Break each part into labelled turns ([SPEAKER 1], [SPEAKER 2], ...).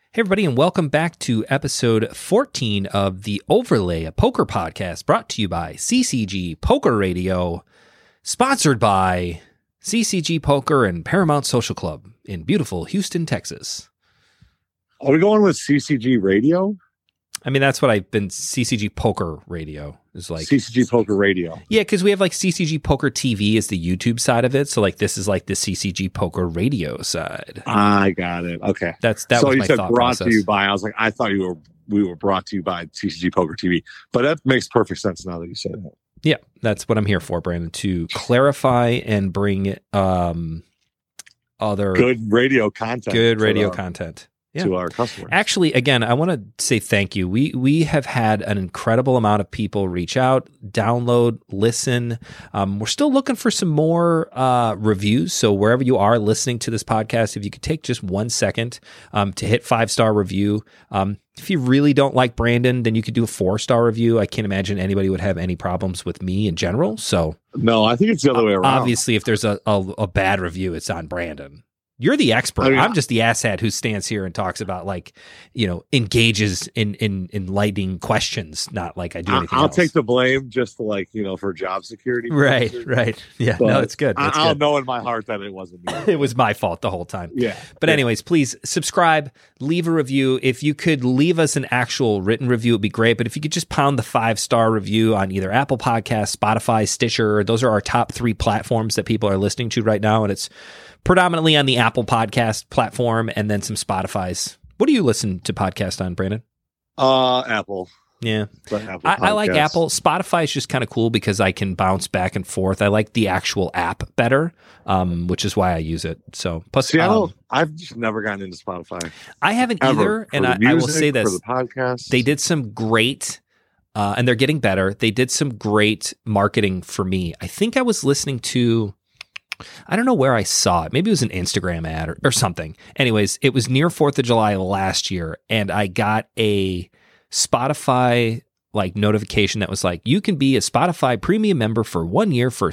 [SPEAKER 1] Hey, everybody, and welcome back to episode 14 of The Overlay, a poker podcast brought to you by CCG Poker Radio, sponsored by CCG Poker and Paramount Social Club in beautiful Houston, Texas.
[SPEAKER 2] Are we going with CCG Radio?
[SPEAKER 1] I mean, that's what I've been, CCG Poker Radio is like.
[SPEAKER 2] CCG Poker Radio.
[SPEAKER 1] Yeah, because we have like CCG Poker TV is the YouTube side of it. So like this is like the CCG Poker Radio side.
[SPEAKER 2] I got it. Okay.
[SPEAKER 1] That
[SPEAKER 2] so
[SPEAKER 1] was
[SPEAKER 2] you
[SPEAKER 1] my
[SPEAKER 2] said
[SPEAKER 1] thought
[SPEAKER 2] brought
[SPEAKER 1] process.
[SPEAKER 2] to you by, I was like, I thought we were brought to you by CCG Poker TV. But that makes perfect sense now that you said that.
[SPEAKER 1] Yeah, that's what I'm here for, Brandon, to clarify and bring other
[SPEAKER 2] good radio content. To our customers.
[SPEAKER 1] Actually, again, I want to say thank you. We have had an incredible amount of people reach out, download, listen. We're still looking for some more reviews. So wherever you are listening to this podcast, if you could take just 1 second to hit 5-star review. If you really don't like Brandon, then you could do a 4-star review. I can't imagine anybody would have any problems with me in general. So
[SPEAKER 2] no, I think it's the other way around.
[SPEAKER 1] Obviously, if there's a bad review, it's on Brandon. You're the expert. I mean, I'm just the asshat who stands here and talks about, like, engages in enlightening questions, not like I do anything else.
[SPEAKER 2] I'll take the blame just for job security.
[SPEAKER 1] Right. Yeah, but no, it's good.
[SPEAKER 2] I'll know in my heart that it wasn't me.
[SPEAKER 1] It was my fault the whole time.
[SPEAKER 2] Yeah.
[SPEAKER 1] But anyways, please subscribe, leave a review. If you could leave us an actual written review, it'd be great. But if you could just pound the 5-star review on either Apple Podcasts, Spotify, Stitcher, those are our top 3 platforms that people are listening to right now. And it's predominantly on the Apple Podcast platform and then some Spotify's. What do you listen to podcast on, Brandon?
[SPEAKER 2] Apple.
[SPEAKER 1] Yeah.
[SPEAKER 2] Apple
[SPEAKER 1] I like Apple. Spotify is just kind of cool because I can bounce back and forth. I like the actual app better, which is why I use it. So plus,
[SPEAKER 2] I've just never gotten into Spotify.
[SPEAKER 1] I haven't either. And I will say this.
[SPEAKER 2] For the podcast.
[SPEAKER 1] They did some great, and they're getting better. They did some great marketing for me. I think I was listening to, I don't know where I saw it. Maybe it was an Instagram ad or something. Anyways, it was near 4th of July last year, and I got a Spotify notification that was like, you can be a Spotify premium member for 1 year for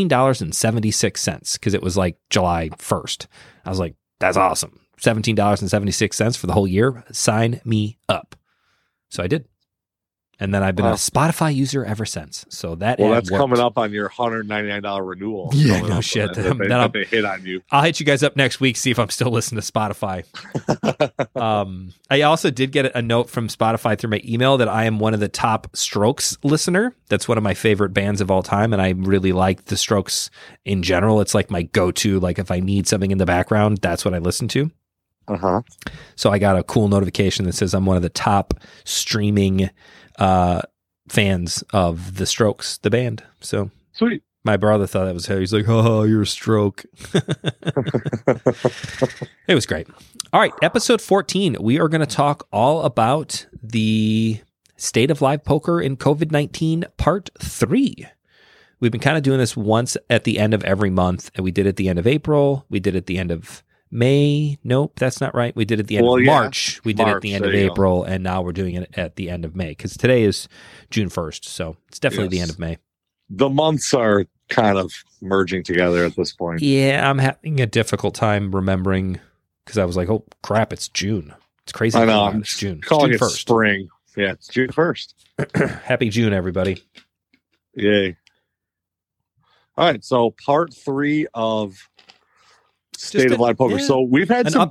[SPEAKER 1] $17.76 because it was like July 1st. I was like, that's awesome. $17.76 for the whole year. Sign me up. So I did. And then I've been a Spotify user ever since. So that's
[SPEAKER 2] worked. Coming up on your $199 renewal.
[SPEAKER 1] Yeah, no shit.
[SPEAKER 2] That they hit on you.
[SPEAKER 1] I'll hit you guys up next week, see if I'm still listening to Spotify. I also did get a note from Spotify through my email that I am one of the top Strokes listener. That's one of my favorite bands of all time, and I really like the Strokes in general. It's like my go-to. Like if I need something in the background, that's what I listen to.
[SPEAKER 2] Uh-huh.
[SPEAKER 1] So I got a cool notification that says I'm one of the top streaming fans of the Strokes, the band. So
[SPEAKER 2] sweet.
[SPEAKER 1] My brother thought that was how he's like, oh, you're a stroke. It was great. All right, episode 14. We are going to talk all about the state of live poker in COVID-19 part 3. We've been kind of doing this once at the end of every month, and we did it at the end of April. We did it at the end of May. Nope, that's not right. We did it at the end of March. We did it at the end of April, and now we're doing it at the end of May because today is June 1st, so it's definitely the end of May.
[SPEAKER 2] The months are kind of merging together at this point.
[SPEAKER 1] Yeah, I'm having a difficult time remembering because I was like, oh, crap, it's June. It's crazy.
[SPEAKER 2] I know.
[SPEAKER 1] It's June.
[SPEAKER 2] Calling
[SPEAKER 1] June
[SPEAKER 2] it
[SPEAKER 1] 1st.
[SPEAKER 2] Spring. Yeah, it's June 1st.
[SPEAKER 1] Happy June, everybody.
[SPEAKER 2] Yay. All right, so part 3 of State of Live Poker. So we've had some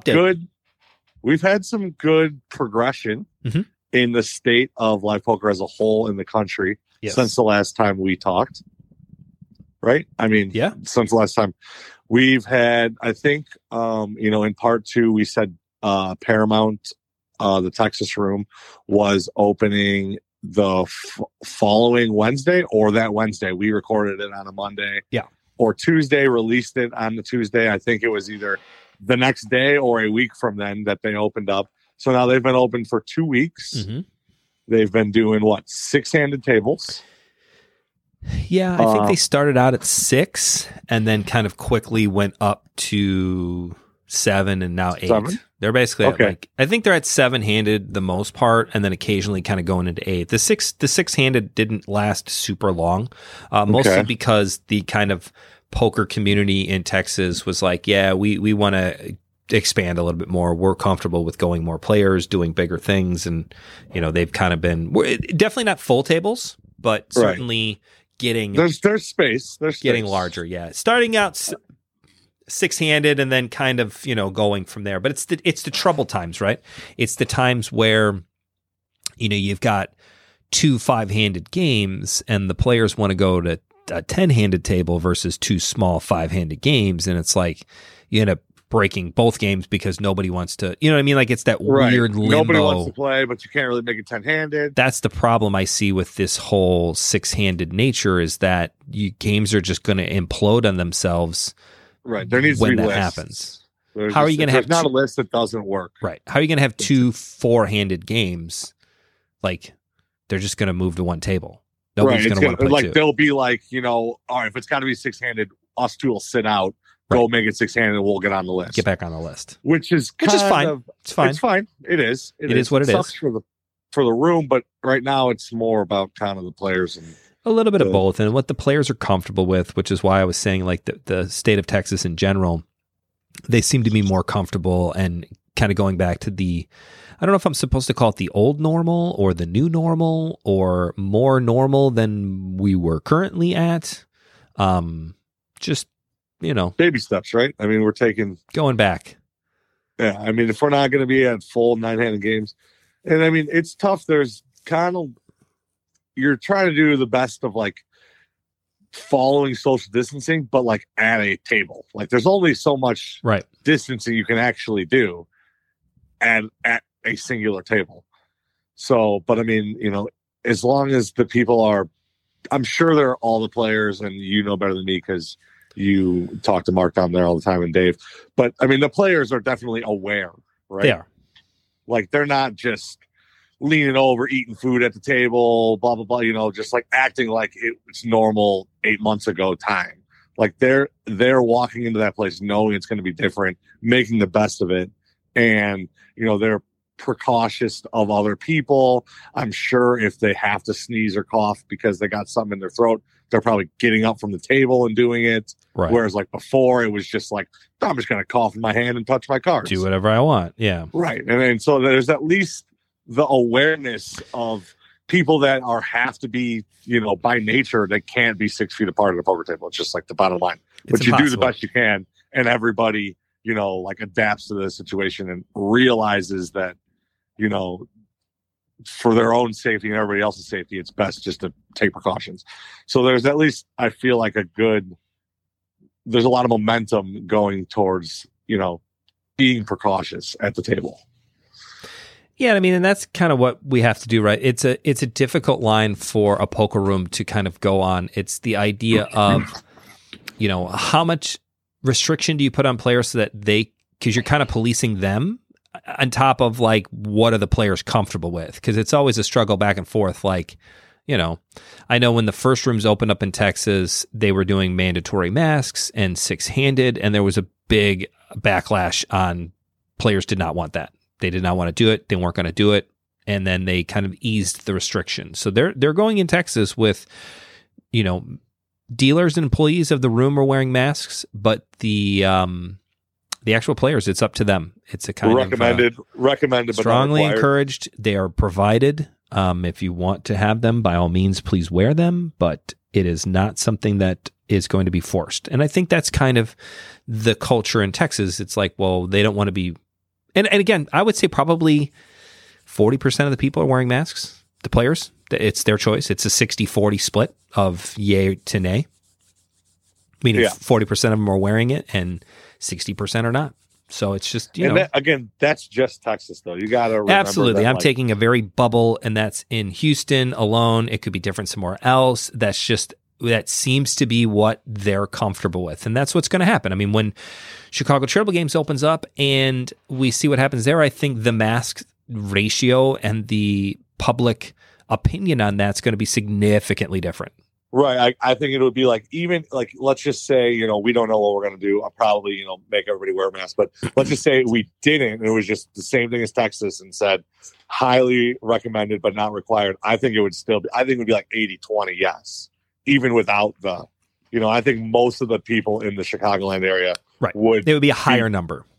[SPEAKER 2] good progression in the state of live poker as a whole in the country since the last time we talked. Right? I mean, since the last time we've had, I think, in part 2, we said Paramount, the Texas room was opening the following Wednesday or that Wednesday. We recorded it on a Monday.
[SPEAKER 1] Yeah.
[SPEAKER 2] Or Tuesday, released it on the Tuesday. I think it was either the next day or a week from then that they opened up. So now they've been open for 2 weeks.
[SPEAKER 1] Mm-hmm.
[SPEAKER 2] They've been doing 6-handed tables.
[SPEAKER 1] Yeah, I think they started out at 6 and then kind of quickly went up to 7 and now 8.
[SPEAKER 2] 7?
[SPEAKER 1] They're basically at I think they're at 7-handed the most part, and then occasionally kind of going into 8. The 6-handed didn't last super long, mostly because the kind of poker community in Texas was like, yeah, we want to expand a little bit more. We're comfortable with going more players, doing bigger things. And, they've kind of been definitely not full tables, but certainly getting,
[SPEAKER 2] there's space. There's
[SPEAKER 1] getting larger. Yeah. Starting out 6-handed and then kind of, going from there. But it's the trouble times, right? It's the times where, you've got 2 5-handed games and the players want to go to a 10-handed table versus 2 small 5-handed games. And it's like, you end up breaking both games because nobody wants to, you know what I mean? Like it's that weird limbo.
[SPEAKER 2] Nobody wants to play, but you can't really make it 10-handed.
[SPEAKER 1] That's the problem I see with this whole 6-handed nature is that games are just going to implode on themselves.
[SPEAKER 2] Right. There needs
[SPEAKER 1] when
[SPEAKER 2] to be
[SPEAKER 1] that
[SPEAKER 2] lists.
[SPEAKER 1] happens.
[SPEAKER 2] How are you going to have not a list that doesn't work?
[SPEAKER 1] Right. How are you going to have 2 4-handed games? Like they're just going to move to one table. Nobody's going to want to play 2.
[SPEAKER 2] They'll be like, all right, if it's got to be 6-handed, us 2 will sit out. Go make it 6-handed and we'll get on the list.
[SPEAKER 1] Get back on the list.
[SPEAKER 2] Which is
[SPEAKER 1] fine. It's fine.
[SPEAKER 2] It's fine. It is.
[SPEAKER 1] It is what it is.
[SPEAKER 2] For the room, but right now it's more about kind of the players and
[SPEAKER 1] a little bit of both and what the players are comfortable with, which is why I was saying like the state of Texas in general, they seem to be more comfortable and kind of going back to I don't know if I'm supposed to call it the old normal or the new normal or more normal than we were currently at. Just,
[SPEAKER 2] baby steps, right? I mean, we're
[SPEAKER 1] going back.
[SPEAKER 2] Yeah. I mean, if we're not going to be at full 9-handed games, and I mean, it's tough. There's kind of, you're trying to do the best of like following social distancing, but like at a table, like there's only so much distancing you can actually do and at a singular table. So, but I mean, as long as the people are, I'm sure they're all the players and better than me because you talk to Mark down there all the time and Dave, but I mean, the players are definitely aware, right?
[SPEAKER 1] They are.
[SPEAKER 2] Like they're not just leaning over, eating food at the table, blah, blah, blah, just like acting like it's normal 8 months ago time. Like they're walking into that place knowing it's going to be different, making the best of it. And, they're precautious of other people. I'm sure if they have to sneeze or cough because they got something in their throat, they're probably getting up from the table and doing it.
[SPEAKER 1] Right.
[SPEAKER 2] Whereas like before, it was just like, I'm just going to cough in my hand and touch my cards.
[SPEAKER 1] Do whatever I want. Yeah.
[SPEAKER 2] Right. And so there's at least the awareness of people that have to be, by nature, they can't be 6 feet apart at a poker table. It's just like the bottom line. But you do the best you can, and everybody, like adapts to the situation and realizes that, for their own safety and everybody else's safety, it's best just to take precautions. So there's at least, I feel like there's a lot of momentum going towards, being precautious at the table.
[SPEAKER 1] Yeah, I mean, and that's kind of what we have to do, right? It's a difficult line for a poker room to kind of go on. It's the idea of, how much restriction do you put on players so that because you're kind of policing them on top of like, what are the players comfortable with? Because it's always a struggle back and forth. Like, I know when the first rooms opened up in Texas, they were doing mandatory masks and 6-handed, and there was a big backlash on players did not want that. They did not want to do it. They weren't going to do it. And then they kind of eased the restrictions. So they're going in Texas with, dealers and employees of the room are wearing masks, but the actual players, it's up to them. It's a kind
[SPEAKER 2] recommended,
[SPEAKER 1] but strongly encouraged. They are provided. If you want to have them, by all means, please wear them. But it is not something that is going to be forced. And I think that's kind of the culture in Texas. It's like, well, they don't want to be. And again, I would say probably 40% of the people are wearing masks, the players. It's their choice. It's a 60-40 split of yay to nay. Meaning 40% of them are wearing it and 60% are not. So it's just,
[SPEAKER 2] again, that's just Texas, though. You got to remember.
[SPEAKER 1] Absolutely. I'm taking a very bubble, and that's in Houston alone. It could be different somewhere else. That seems to be what they're comfortable with. And that's what's going to happen. I mean, when Chicago Charitable Games opens up and we see what happens there, I think the mask ratio and the public opinion on that's going to be significantly different.
[SPEAKER 2] Right. I think it would be like, even like, let's just say, we don't know what we're going to do. I'll probably, make everybody wear a mask, but let's just say we didn't, and it was just the same thing as Texas and said highly recommended, but not required. I think it would be like 80-20. Yes. Even without the, I think most of the people in the Chicagoland area
[SPEAKER 1] would be a higher number.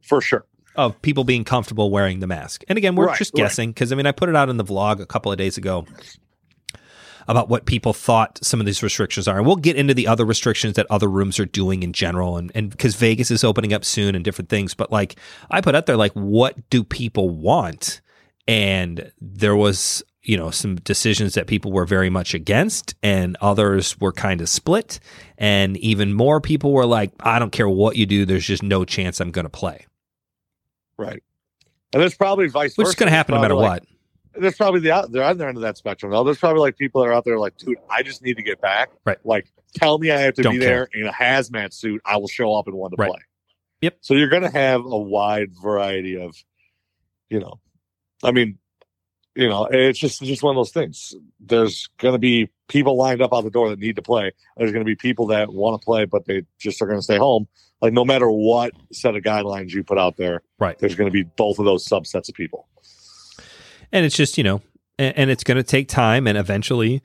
[SPEAKER 2] For sure.
[SPEAKER 1] Of people being comfortable wearing the mask. And again, we're just guessing because, I mean, I put it out in the vlog a couple of days ago about what people thought some of these restrictions are. And we'll get into the other restrictions that other rooms are doing in general. And because Vegas is opening up soon and different things. But like I put out there, like, what do people want? And there was, you know, some decisions that people were very much against and others were kind of split. And even more people were like, I don't care what you do. There's just no chance I'm going to play.
[SPEAKER 2] Right. And there's probably vice versa.
[SPEAKER 1] Which is going to happen no matter what.
[SPEAKER 2] There's probably they're on the end of that spectrum. Though. There's probably like people that are out there like, dude, I just need to get back.
[SPEAKER 1] Right.
[SPEAKER 2] Like, tell me I have to be there in a hazmat suit. I will show up and want to play.
[SPEAKER 1] Yep.
[SPEAKER 2] So you're going to have a wide variety of, you know, I mean, you know, it's just one of those things. There's going to be people lined up out the door that need to play. There's going to be people that want to play, but they just are going to stay home. Like, no matter what set of guidelines you put out there, there's going to be both of those subsets of people.
[SPEAKER 1] And it's just, you know, and it's going to take time, and eventually,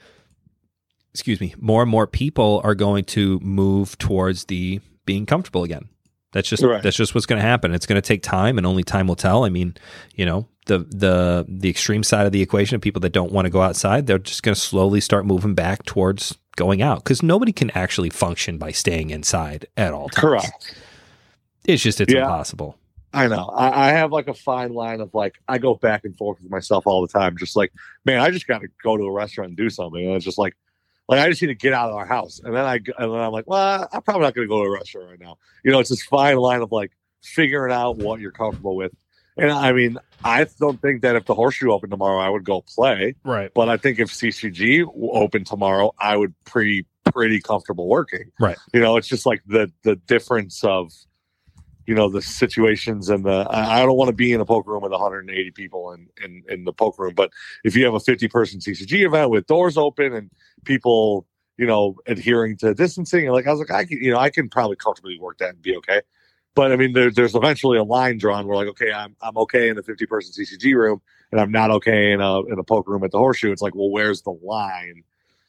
[SPEAKER 1] more and more people are going to move towards the being comfortable again. That's just what's going to happen. It's going to take time, and only time will tell. I mean, you know, the extreme side of the equation of people that don't want to go outside, they're just going to slowly start moving back towards going out because nobody can actually function by staying inside at all times.
[SPEAKER 2] Correct.
[SPEAKER 1] It's impossible.
[SPEAKER 2] I know. I have like a fine line of like, I go back and forth with myself all the time. Just like, man, I just got to go to a restaurant and do something. And it's just like I just need to get out of our house. And then I'm like, well, I'm probably not going to go to a restaurant right now. You know, it's this fine line of like figuring out what you're comfortable with. And I mean, I don't think that if the Horseshoe opened tomorrow, I would go play.
[SPEAKER 1] Right.
[SPEAKER 2] But I think if CCG opened tomorrow, I would pretty comfortable working.
[SPEAKER 1] Right.
[SPEAKER 2] You know, it's just like the difference of, you know, the situations and I don't want to be in a poker room with 180 people in the poker room, but if you have a 50-person CCG event with doors open and people, you know, adhering to distancing, and like I was like, I can probably comfortably work that and be okay. But I mean, there's eventually a line drawn where like, okay, I'm okay in the 50-person CCG room, and I'm not okay in a poker room at the Horseshoe. It's like, well, where's the line?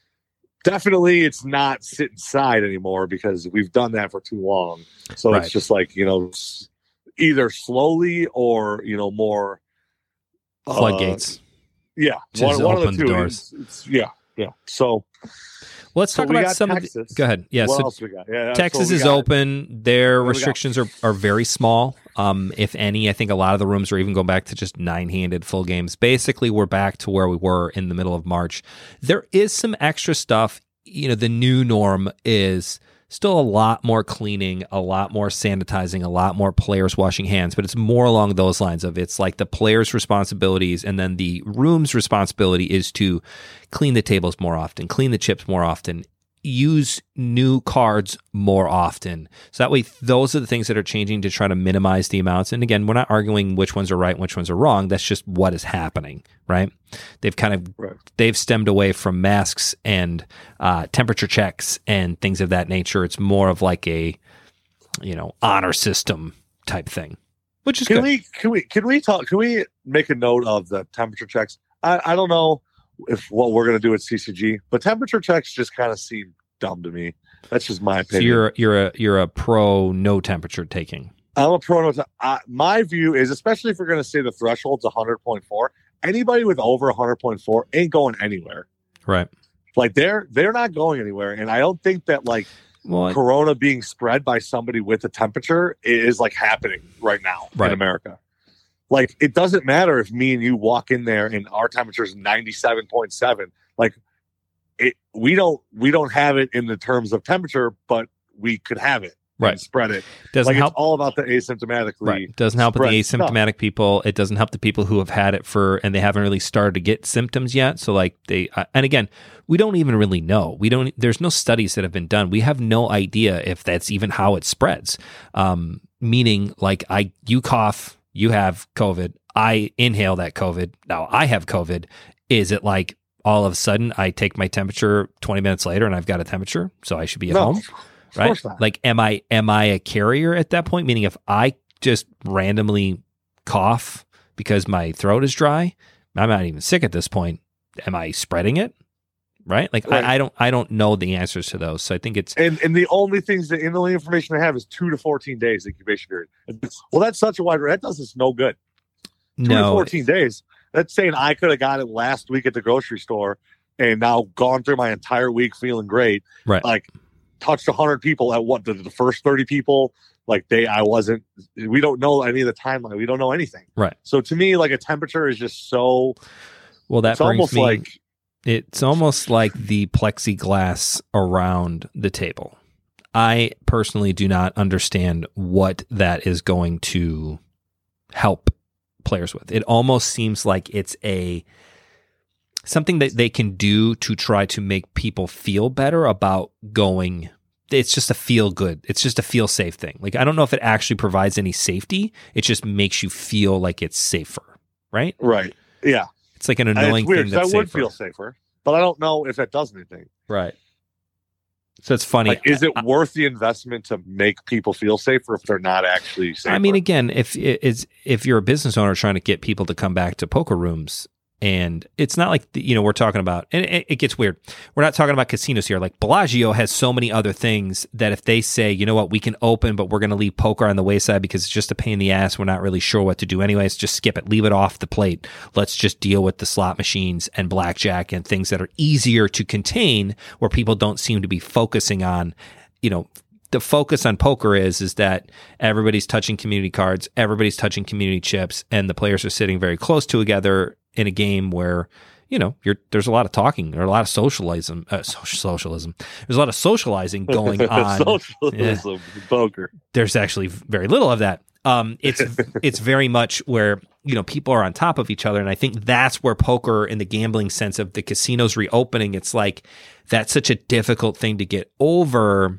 [SPEAKER 2] Definitely, it's not sit inside anymore because we've done that for too long. So It's just like, you know, either slowly or, you know, more
[SPEAKER 1] floodgates.
[SPEAKER 2] Yeah, one of the two.
[SPEAKER 1] Doors.
[SPEAKER 2] Yeah. So.
[SPEAKER 1] Well, let's talk about some
[SPEAKER 2] Texas.
[SPEAKER 1] of the. Go ahead. Yeah.
[SPEAKER 2] What else we got? Yeah,
[SPEAKER 1] Texas is open. Their restrictions are very small, if any. I think a lot of the rooms are even going back to just 9-handed full games. Basically, we're back to where we were in the middle of March. There is some extra stuff. You know, the new norm is still a lot more cleaning, a lot more sanitizing, a lot more players washing hands, but it's more along those lines of it's like the players' responsibilities and then the room's responsibility is to clean the tables more often, clean the chips more often, use new cards more often. So that way, those are the things that are changing to try to minimize the amounts. And again, we're not arguing which ones are right and which ones are wrong. That's just what is happening, right? They've kind of, they've stemmed away from masks and temperature checks and things of that nature. It's more of like a, you know, honor system type thing, which is good.
[SPEAKER 2] Can we make a note of the temperature checks? I don't know if what we're going to do at CCG, but temperature checks just kind of seem dumb to me. That's just my opinion.
[SPEAKER 1] So you're a pro no temperature taking.
[SPEAKER 2] I'm a pro no. My view is, especially if we're going to say the threshold's 100.4, anybody with over 100.4 ain't going anywhere.
[SPEAKER 1] Right.
[SPEAKER 2] Like they're not going anywhere, and I don't think that like Corona being spread by somebody with a temperature is like happening right now in America. Like, it doesn't matter if me and you walk in there and our temperature is 97.7. Like, we don't have it in the terms of temperature, but we could have it and spread it.
[SPEAKER 1] Doesn't help.
[SPEAKER 2] It's all about the asymptomatically.
[SPEAKER 1] Right. It doesn't help with the asymptomatic people. It doesn't help the people who have had it and they haven't really started to get symptoms yet. So like and again, we don't even really know. There's no studies that have been done. We have no idea if that's even how it spreads. Meaning like you cough, you have COVID, I inhale that COVID, now I have COVID. Is it like all of a sudden I take my temperature 20 minutes later and I've got a temperature, so I should be at home? Right? Like, am I a carrier at that point? Meaning if I just randomly cough because my throat is dry, I'm not even sick at this point. Am I spreading it? right? Like right. I don't know the answers to those. So I think it's
[SPEAKER 2] and the only the only information I have is 2 to 14 days incubation period. Well, that's such a wide range. That does us no good. 2 to 14 days. That's saying I could have got it last week at the grocery store and now gone through my entire week feeling great.
[SPEAKER 1] Right.
[SPEAKER 2] Like touched 100 people at what the first 30 people. Like we don't know any of the timeline. We don't know anything.
[SPEAKER 1] Right.
[SPEAKER 2] So to me, like a temperature is just so.
[SPEAKER 1] Well, that brings me. It's almost like the plexiglass around the table. I personally do not understand what that is going to help players with. It almost seems like it's something that they can do to try to make people feel better about going. It's just a feel good. It's just a feel safe thing. Like, I don't know if it actually provides any safety. It just makes you feel like it's safer, right?
[SPEAKER 2] Right. Yeah.
[SPEAKER 1] It's like an annoying thing that's safer.
[SPEAKER 2] I would feel safer, but I don't know if it does anything.
[SPEAKER 1] Right. So it's funny.
[SPEAKER 2] Like, is it worth the investment to make people feel safer if they're not actually safer?
[SPEAKER 1] I mean, again, if you're a business owner trying to get people to come back to poker rooms, and it's not like, we're talking about, and it gets weird. We're not talking about casinos here. Like Bellagio has so many other things that if they say, you know what, we can open, but we're going to leave poker on the wayside because it's just a pain in the ass. We're not really sure what to do anyways. Just skip it. Leave it off the plate. Let's just deal with the slot machines and blackjack and things that are easier to contain where people don't seem to be focusing on, the focus on poker is that everybody's touching community cards, everybody's touching community chips, and the players are sitting very close together in a game where, there's a lot of talking, there's a lot of socialism. There's a lot of socializing going on.
[SPEAKER 2] Socialism, poker.
[SPEAKER 1] There's actually very little of that. It's very much where, people are on top of each other. And I think that's where poker, in the gambling sense of the casinos reopening, it's like, that's such a difficult thing to get over,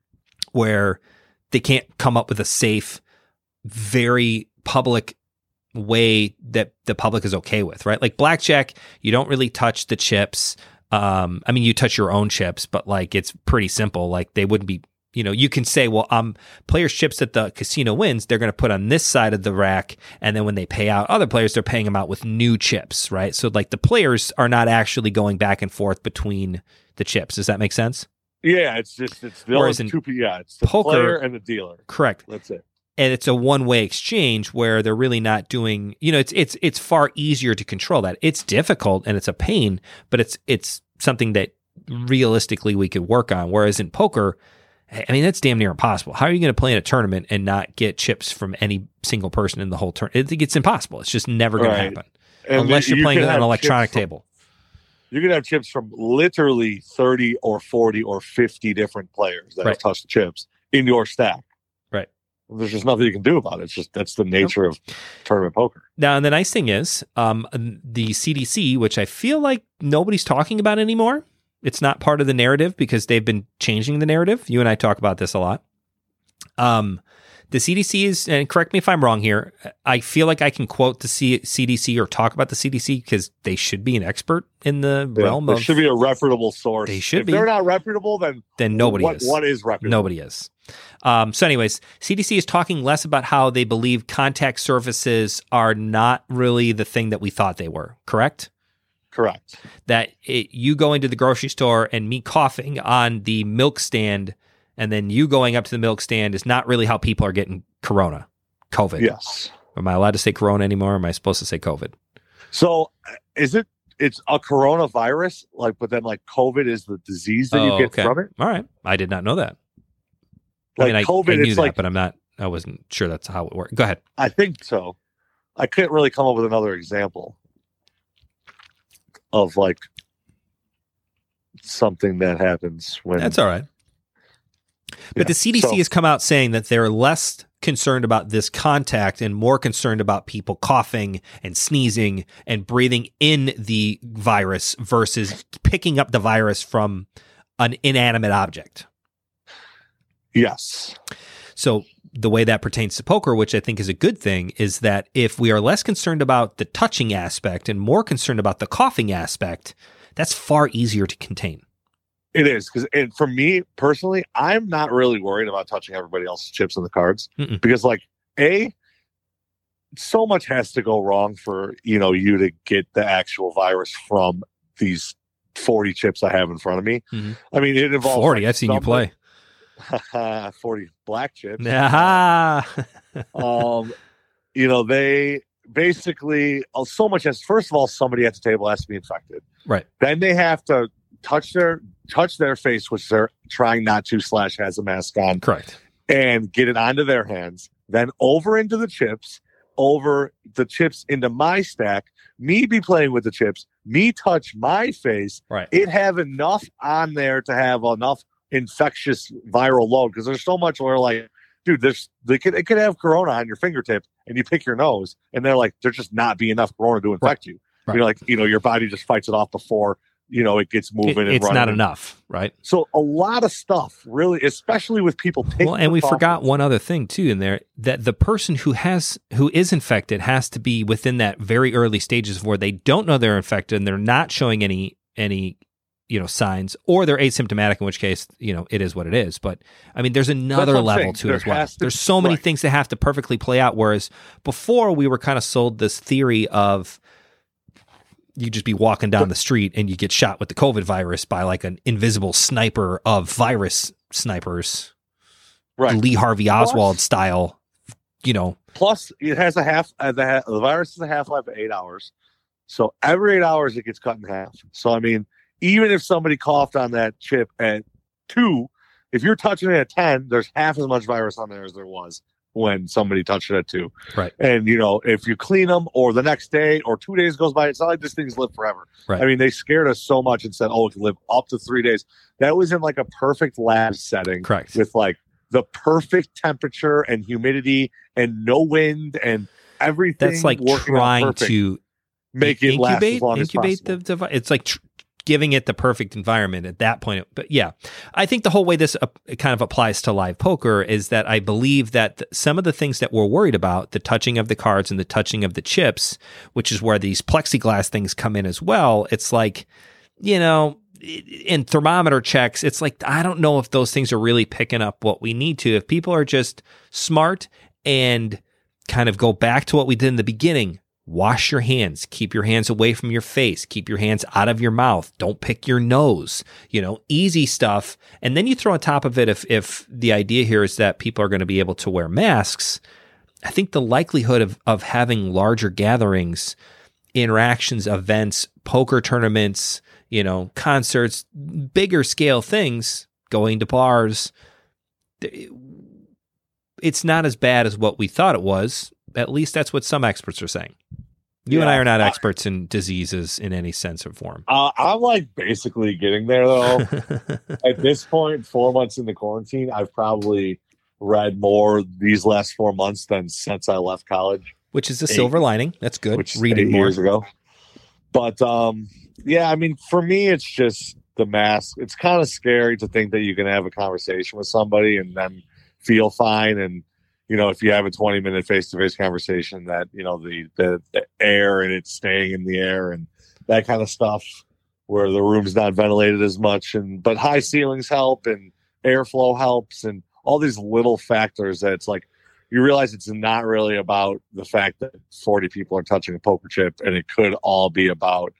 [SPEAKER 1] where they can't come up with a safe, very public way that the public is okay with, right? Like blackjack, you don't really touch the chips. You touch your own chips, but like, it's pretty simple. Like, they wouldn't be, you can say, well, players' chips that the casino wins, they're going to put on this side of the rack. And then when they pay out other players, they're paying them out with new chips, right? So like, the players are not actually going back and forth between the chips. Does that make sense?
[SPEAKER 2] Yeah, it's the
[SPEAKER 1] poker,
[SPEAKER 2] player and the dealer.
[SPEAKER 1] Correct.
[SPEAKER 2] That's it.
[SPEAKER 1] And it's a one-way exchange where they're really not doing, it's far easier to control that. It's difficult and it's a pain, but it's something that realistically we could work on. Whereas in poker, that's damn near impossible. How are you going to play in a tournament and not get chips from any single person in the whole tournament? It's impossible. It's just never going to happen unless you're playing on an electronic table.
[SPEAKER 2] You can have chips from literally 30 or 40 or 50 different players that have touched the chips in your stack.
[SPEAKER 1] Right.
[SPEAKER 2] There's just nothing you can do about it. It's just, that's the nature of tournament poker.
[SPEAKER 1] Now, and the nice thing is, the CDC, which I feel like nobody's talking about anymore. It's not part of the narrative because they've been changing the narrative. You and I talk about this a lot. The CDC is, and correct me if I'm wrong here, I feel like I can quote the CDC or talk about the CDC because they should be an expert in the realm of...
[SPEAKER 2] There should be a reputable source.
[SPEAKER 1] They should
[SPEAKER 2] if
[SPEAKER 1] be.
[SPEAKER 2] If they're not reputable, then
[SPEAKER 1] nobody is.
[SPEAKER 2] What is reputable?
[SPEAKER 1] Nobody is. So anyways, CDC is talking less about how they believe contact surfaces are not really the thing that we thought they were, correct?
[SPEAKER 2] Correct.
[SPEAKER 1] That you going to the grocery store and me coughing on the milk stand and then you going up to the milk stand is not really how people are getting COVID.
[SPEAKER 2] Yes.
[SPEAKER 1] Am I allowed to say corona anymore? Or am I supposed to say COVID?
[SPEAKER 2] So it's a coronavirus, but then COVID is the disease that you get from it?
[SPEAKER 1] All right. I did not know that.
[SPEAKER 2] COVID,
[SPEAKER 1] I knew that, but I wasn't sure that's how it worked. Go ahead.
[SPEAKER 2] I think so. I couldn't really come up with another example of something that happens when...
[SPEAKER 1] That's all right. But the CDC has come out saying that they're less concerned about this contact and more concerned about people coughing and sneezing and breathing in the virus versus picking up the virus from an inanimate object.
[SPEAKER 2] Yes.
[SPEAKER 1] So the way that pertains to poker, which I think is a good thing, is that if we are less concerned about the touching aspect and more concerned about the coughing aspect, that's far easier to contain.
[SPEAKER 2] It is, because for me personally, I'm not really worried about touching everybody else's chips in the cards.
[SPEAKER 1] Mm-mm.
[SPEAKER 2] Because so much has to go wrong for you to get the actual virus from these 40 chips I have in front of me. Mm-hmm. I mean, it involves
[SPEAKER 1] 40. I've seen you play.
[SPEAKER 2] 40 black chips. They basically so much as first of all, somebody at the table has to be infected.
[SPEAKER 1] Right.
[SPEAKER 2] Then they have to touch their face, which they're trying not to / has a mask on.
[SPEAKER 1] Correct.
[SPEAKER 2] And get it onto their hands. Then over into the chips, into my stack, me be playing with the chips, me touch my face,
[SPEAKER 1] right.
[SPEAKER 2] It have enough on there to have enough infectious viral load, because there's so much where like, dude, it could have corona on your fingertip and you pick your nose and they're like, there's just not be enough corona to infect you.
[SPEAKER 1] Right.
[SPEAKER 2] You're like, your body just fights it off before it gets moving.
[SPEAKER 1] It's running. Not enough, right?
[SPEAKER 2] So a lot of stuff, really, especially with people taking.
[SPEAKER 1] Well, and we forgot one other thing too in there, that the person who is infected has to be within that very early stages where they don't know they're infected and they're not showing any signs, or they're asymptomatic, in which case it is what it is. But I mean, there's another level to it as well. There's so many things that have to perfectly play out. Whereas before, we were kind of sold this theory of, you just be walking down the street and you get shot with the COVID virus by like an invisible sniper of virus snipers,
[SPEAKER 2] right?
[SPEAKER 1] Lee Harvey Oswald style,
[SPEAKER 2] Plus, it has the virus is a half-life of 8 hours, so every 8 hours it gets cut in half. So I mean, even if somebody coughed on that chip at 2, if you're touching it at 10, there's half as much virus on there as there was when somebody touched it at 2.
[SPEAKER 1] Right.
[SPEAKER 2] And, if you clean them or the next day or 2 days goes by, it's not like this thing's live forever.
[SPEAKER 1] Right.
[SPEAKER 2] I mean, they scared us so much and said, it can live up to 3 days. That was in like a perfect lab setting.
[SPEAKER 1] Correct.
[SPEAKER 2] With like the perfect temperature and humidity and no wind and everything.
[SPEAKER 1] That's like trying to
[SPEAKER 2] make it last as long as possible.
[SPEAKER 1] The it's like giving it the perfect environment at that point. But yeah, I think the whole way this kind of applies to live poker is that I believe that some of the things that we're worried about, the touching of the cards and the touching of the chips, which is where these plexiglass things come in as well. It's like, in thermometer checks, it's like, I don't know if those things are really picking up what we need to. If people are just smart and kind of go back to what we did in the beginning, wash your hands, keep your hands away from your face, keep your hands out of your mouth, don't pick your nose, easy stuff. And then you throw on top of it, if the idea here is that people are going to be able to wear masks, I think the likelihood of having larger gatherings, interactions, events, poker tournaments, concerts, bigger scale things, going to bars, it's not as bad as what we thought it was. At least that's what some experts are saying. You and I are not experts in diseases in any sense or form.
[SPEAKER 2] I'm like basically getting there, though. At this point, 4 months into quarantine, I've probably read more these last 4 months than since I left college.
[SPEAKER 1] Which is a silver lining. That's good.
[SPEAKER 2] Which reading 8 years ago. But I mean, for me, it's just the mask. It's kind of scary to think that you can have a conversation with somebody and then feel fine, and if you have a 20-minute face-to-face conversation, that the air and it's staying in the air and that kind of stuff, where the room's not ventilated as much, but high ceilings help and airflow helps, and all these little factors that it's like you realize it's not really about the fact that 40 people are touching a poker chip, and it could all be about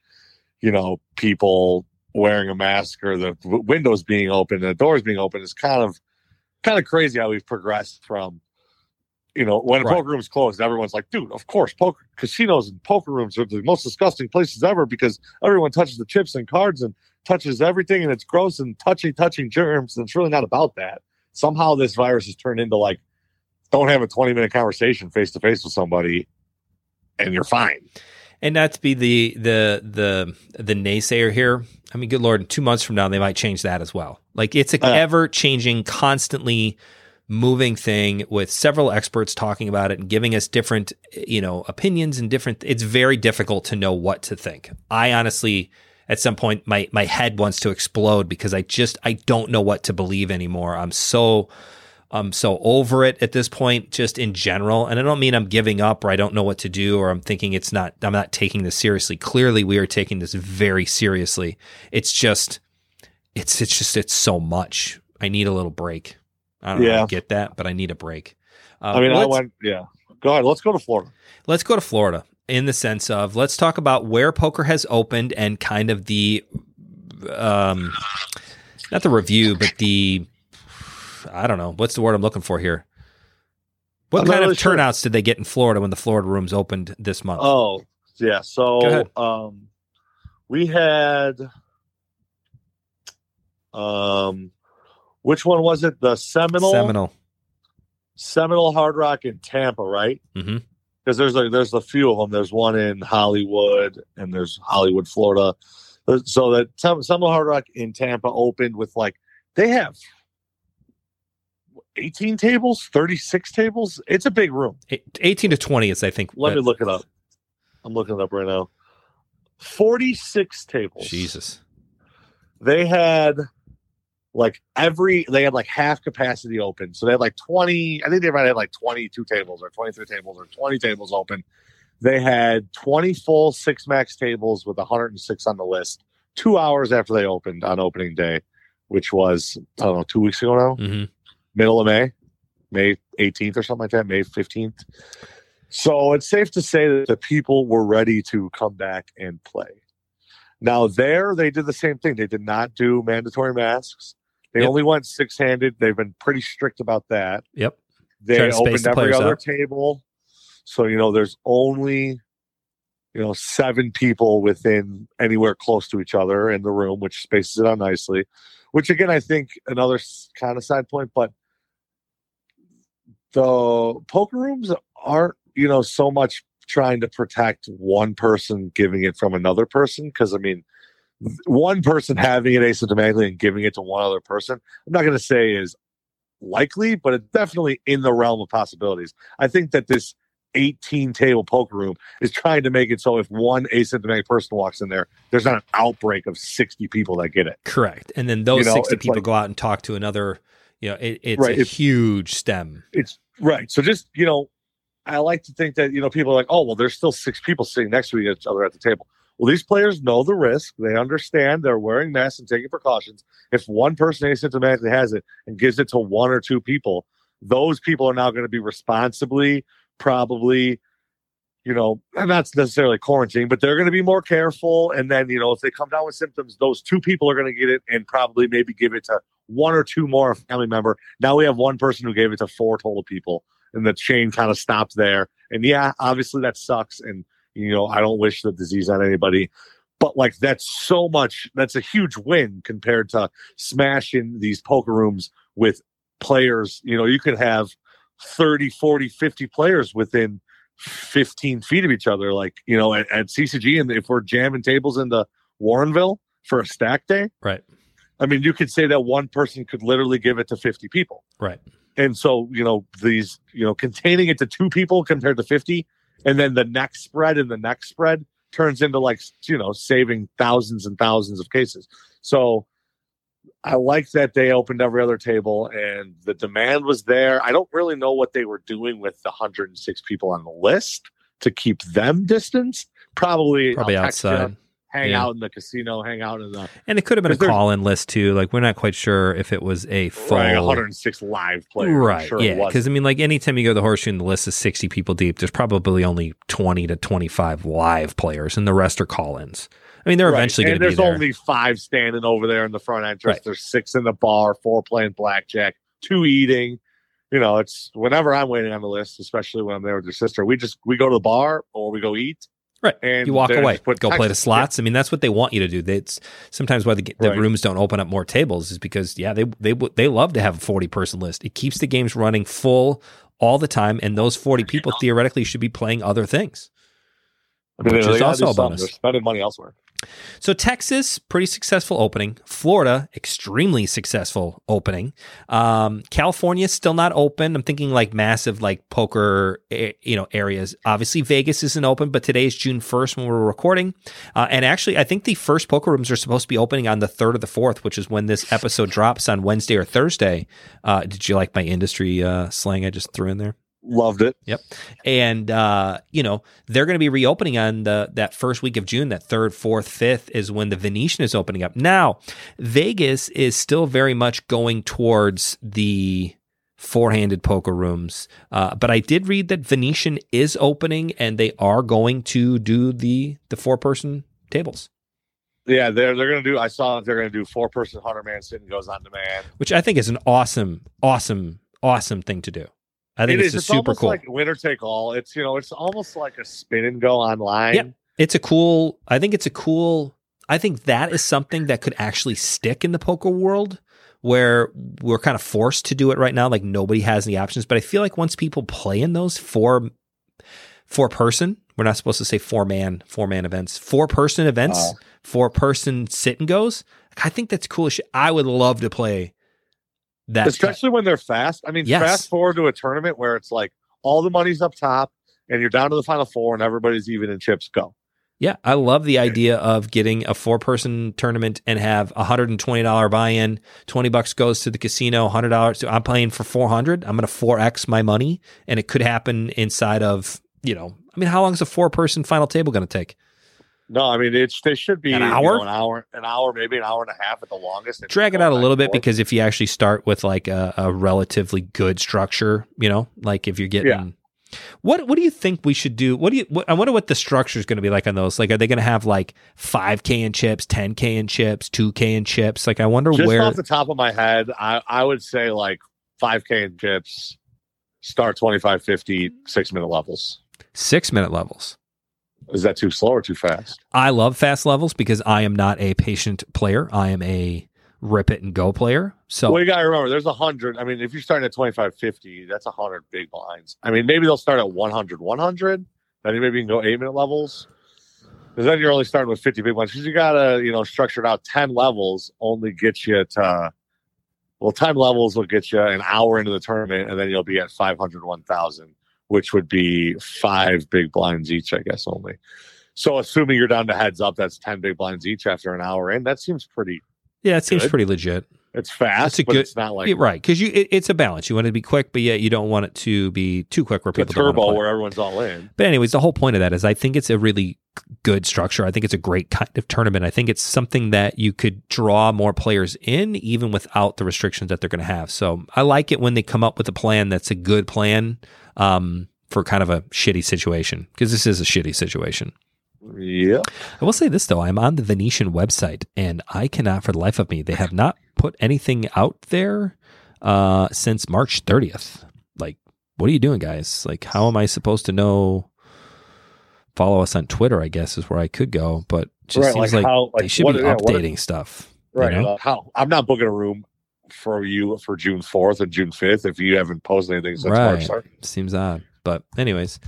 [SPEAKER 2] people wearing a mask or the windows being open and the doors being open. Is kind of crazy how we've progressed from, when a poker room's closed, everyone's like, dude, of course, casinos and poker rooms are the most disgusting places ever because everyone touches the chips and cards and touches everything, and it's gross and touching germs, and it's really not about that. Somehow this virus has turned into like, don't have a 20-minute conversation face-to-face with somebody and you're fine.
[SPEAKER 1] And not to be the naysayer here. I mean, good Lord, in 2 months from now, they might change that as well. Like, it's an ever-changing, constantly moving thing with several experts talking about it and giving us different, opinions and different. It's very difficult to know what to think. I honestly, at some point, my head wants to explode because I don't know what to believe anymore. I'm so over it at this point, just in general. And I don't mean I'm giving up or I don't know what to do or I'm thinking I'm not taking this seriously. Clearly, we are taking this very seriously. It's just so much. I need a little break. I don't know how to get that, but I need a break.
[SPEAKER 2] Go ahead. Let's go to Florida.
[SPEAKER 1] Let's go to Florida in the sense of, let's talk about where poker has opened and kind of the not the review, but I don't know. What's the word I'm looking for here? What kind of turnouts did they get in Florida when the Florida rooms opened this month?
[SPEAKER 2] Oh, yeah. So we had, which one was it? The Seminole Hard Rock in Tampa, right?
[SPEAKER 1] Mm-hmm.
[SPEAKER 2] Because there's a few of them. There's one in Hollywood, and there's Hollywood, Florida. So that Seminole Hard Rock in Tampa opened with they have 18 tables, 36 tables. It's a big room.
[SPEAKER 1] 18 to 20 is, I think.
[SPEAKER 2] Let me look it up. I'm looking it up right now. 46 tables.
[SPEAKER 1] Jesus.
[SPEAKER 2] They had half capacity open. So they had 20, I think they might have 22 tables or 23 tables or 20 tables open. They had 20 full 6 max tables with 106 on the list 2 hours after they opened on opening day, which was, I don't know, 2 weeks ago now.
[SPEAKER 1] Mm-hmm.
[SPEAKER 2] Middle of May 18th or something like that, May 15th. So it's safe to say that the people were ready to come back and play. Now they did the same thing. They did not do mandatory masks. They only went 6-handed. They've been pretty strict about that.
[SPEAKER 1] Yep.
[SPEAKER 2] They opened every other table. So, there's only, 7 people within anywhere close to each other in the room, which spaces it out nicely. Which, again, I think another kind of side point, but the poker rooms aren't, so much trying to protect one person giving it from another person. Because, one person having it asymptomatically and giving it to one other person, I'm not going to say is likely, but it's definitely in the realm of possibilities. I think that this 18-table poker room is trying to make it so if one asymptomatic person walks in there, there's not an outbreak of 60 people that get it.
[SPEAKER 1] Correct. And then those 60 people go out and talk to another, it's a huge stem.
[SPEAKER 2] It's right. So just, I like to think that, people are like, oh, well, there's still 6 people sitting next to each other at the table. Well, these players know the risk. They understand. They're wearing masks and taking precautions. If one person asymptomatically has it and gives it to 1 or 2 people, those people are now going to be responsibly, probably, and not necessarily quarantining, but they're going to be more careful. And then, if they come down with symptoms, those 2 people are going to get it and probably maybe give it to 1 or 2 more family member. Now we have 1 person who gave it to 4 total people, and the chain kind of stopped there. And yeah, obviously that sucks. And, I don't wish the disease on anybody, but that's a huge win compared to smashing these poker rooms with players. You could have 30, 40, 50 players within 15 feet of each other, at CCG. And if we're jamming tables into Warrenville for a stack day,
[SPEAKER 1] right?
[SPEAKER 2] You could say that one person could literally give it to 50 people.
[SPEAKER 1] Right.
[SPEAKER 2] And so, these, containing it to 2 people compared to 50, and then the next spread and the next spread turns into saving thousands and thousands of cases. So I like that they opened every other table and the demand was there. I don't really know what they were doing with the 106 people on the list to keep them distanced. Probably
[SPEAKER 1] outside.
[SPEAKER 2] Hang out in the casino, hang out in the...
[SPEAKER 1] And it could have been a call-in list, too. We're not quite sure if it was a full...
[SPEAKER 2] 106 live players.
[SPEAKER 1] Right,
[SPEAKER 2] sure
[SPEAKER 1] yeah. Because, anytime you go to the Horseshoe and the list is 60 people deep, there's probably only 20 to 25 live players, and the rest are call-ins. They're eventually going to be there.
[SPEAKER 2] And there's only 5 standing over there in the front entrance. Right. There's 6 in the bar, 4 playing blackjack, 2 eating. It's whenever I'm waiting on the list, especially when I'm there with your sister, we go to the bar or we go eat.
[SPEAKER 1] Right. And you walk away, go play the slots. Yeah. That's what they want you to do. It's sometimes why the rooms don't open up more tables is because, they love to have a 40-person list. It keeps the games running full all the time, and those 40 people theoretically should be playing other things, which is also a bonus.
[SPEAKER 2] They're spending money elsewhere.
[SPEAKER 1] So Texas, pretty successful opening. Florida, extremely successful opening. California, still not open. I'm thinking massive poker areas. Obviously, Vegas isn't open, but today is June 1st when we're recording. And actually, I think the first poker rooms are supposed to be opening on the 3rd or the 4th, which is when this episode drops on Wednesday or Thursday. Did you like my industry slang I just threw in there?
[SPEAKER 2] Loved it.
[SPEAKER 1] Yep. And, they're going to be reopening on that first week of June, that 3rd, 4th, 5th is when the Venetian is opening up. Now, Vegas is still very much going towards the 4-handed poker rooms. But I did read that Venetian is opening and they are going to do the 4-person tables.
[SPEAKER 2] Yeah, they're going to do. I saw they're going to do 4-person 100-man sit and goes on demand,
[SPEAKER 1] which I think is an awesome thing to do. I think it's super cool.
[SPEAKER 2] Like winner take all. It's it's almost like a spin and go online.
[SPEAKER 1] Yeah, it's a cool. I think that is something that could actually stick in the poker world, where we're kind of forced to do it right now. Like nobody has any options. But I feel like once people play in those four person, we're not supposed to say four man events, 4-person events, 4-person sit and goes. I think that's cool as shit. I would love to play that.
[SPEAKER 2] Especially when they're fast. I mean, fast forward to a tournament where it's like all the money's up top and you're down to the final 4 and everybody's even in chips. Go.
[SPEAKER 1] Yeah, I love the idea of getting a 4-person tournament and have $120 buy-in, $20 goes to the casino, $100. So I'm playing for $400. I'm going to 4x my money, and it could happen inside of, how long is a 4-person final table going to take?
[SPEAKER 2] No, I mean they should be
[SPEAKER 1] an hour,
[SPEAKER 2] maybe an hour and a half at the longest.
[SPEAKER 1] Drag it out a little bit because if you actually start with like a relatively good structure, like if you're getting. Yeah. What do you think we should do? I wonder what the structure is going to be like on those. Like, are they going to have like 5K in chips, 10K in chips, 2K in chips? Like, I wonder
[SPEAKER 2] just
[SPEAKER 1] where.
[SPEAKER 2] Off the top of my head, I would say like 5K in chips, start 25, 50, 6-minute levels.
[SPEAKER 1] 6-minute levels.
[SPEAKER 2] Is that too slow or too fast?
[SPEAKER 1] I love fast levels because I am not a patient player. I am a rip it and go player. So
[SPEAKER 2] you got to remember, there's 100. I mean, if you're starting at 25, 50, that's 100 big blinds. I mean, maybe they'll start at 100. Then maybe you can go 8-minute levels. Because then you're only starting with 50 big blinds. Because you got to, structure it out. 10 levels only get you to, 10 levels will get you an hour into the tournament, and then you'll be at 500, 1,000, which would be 5 big blinds each, I guess, only. So assuming you're down to heads up, that's 10 big blinds each after an hour in. That seems pretty. Yeah,
[SPEAKER 1] it seems pretty legit.
[SPEAKER 2] It's fast, but it's not like
[SPEAKER 1] right because it's a balance. You want it to be quick, but yet you don't want it to be too quick where people
[SPEAKER 2] turbo
[SPEAKER 1] don't want to play.
[SPEAKER 2] Where everyone's all in.
[SPEAKER 1] But anyways, the whole point of that is I think it's a really good structure. I think it's a great kind of tournament. I think it's something that you could draw more players in even without the restrictions that they're going to have. So I like it when they come up with a plan that's a good plan for kind of a shitty situation, because this is a shitty situation.
[SPEAKER 2] Yeah.
[SPEAKER 1] I will say this, though. I'm on the Venetian website, and I cannot for the life of me. They have not put anything out there since March 30th. Like, what are you doing, guys? Like, how am I supposed to know? Follow us on Twitter, I guess, is where I could go. But it just seems like they should be updating stuff.
[SPEAKER 2] Right. How I'm not booking a room for you for June 4th and June 5th if you haven't posted anything since March 30th.
[SPEAKER 1] Seems odd. But anyways,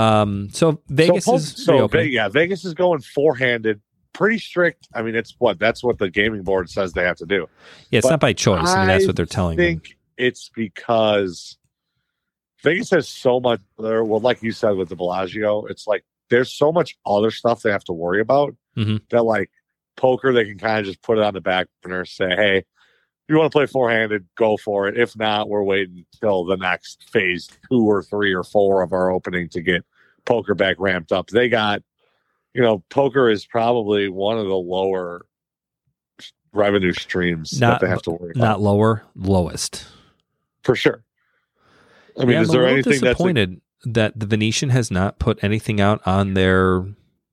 [SPEAKER 1] so Vegas is reopening.
[SPEAKER 2] Vegas is going 4-handed, pretty strict. I mean, that's what the gaming board says they have to do.
[SPEAKER 1] Yeah, it's not by choice. I mean, that's what they're telling them. I think
[SPEAKER 2] it's because Vegas has so much there. Well, like you said with the Bellagio, it's like there's so much other stuff they have to worry about that, like poker, they can kind of just put it on the back burner, say, hey, you want to play 4-handed, go for it. If not, we're waiting till the next phase 2 or 3 or 4 of our opening to get poker back ramped up. They got, poker is probably one of the lower revenue streams that they have to worry about.
[SPEAKER 1] Not lower, lowest.
[SPEAKER 2] For sure. I mean,
[SPEAKER 1] is there anything that's disappointed that the Venetian has not put anything out on their...